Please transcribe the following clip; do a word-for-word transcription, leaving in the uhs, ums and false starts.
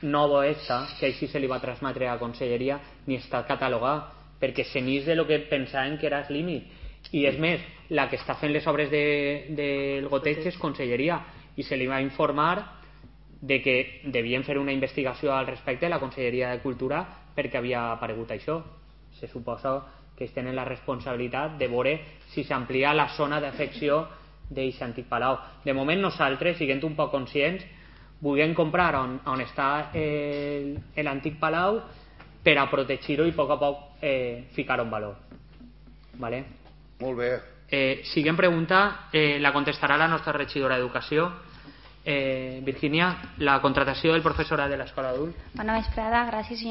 novo esta, que així se li va transmetre a la conselleria, ni està catalogat, perquè se n'és de lo que pensaven que era el límit. I és més, la que està fent les obres del de, de goteig és conselleria, i se li va informar de que devien fer una investigació al respecte a la Conselleria de Cultura perquè havia aparegut això. Se suposa que ells tenen la responsabilitat de veure si s'amplia la zona d'afecció d'aquest antic palau. De moment nosaltres, siguent un poc conscients, volem comprar on, on està l'antic palau per a protegir-ho i a poc a poc eh, ficar-ho en valor. Vale? Molt bé. Eh, siguem pregunta, eh, la contestarà la nostra regidora d'Educació. Eh, Virginia, la contratació del professorat de l'escola adult. Bona vesprada, gràcies senyor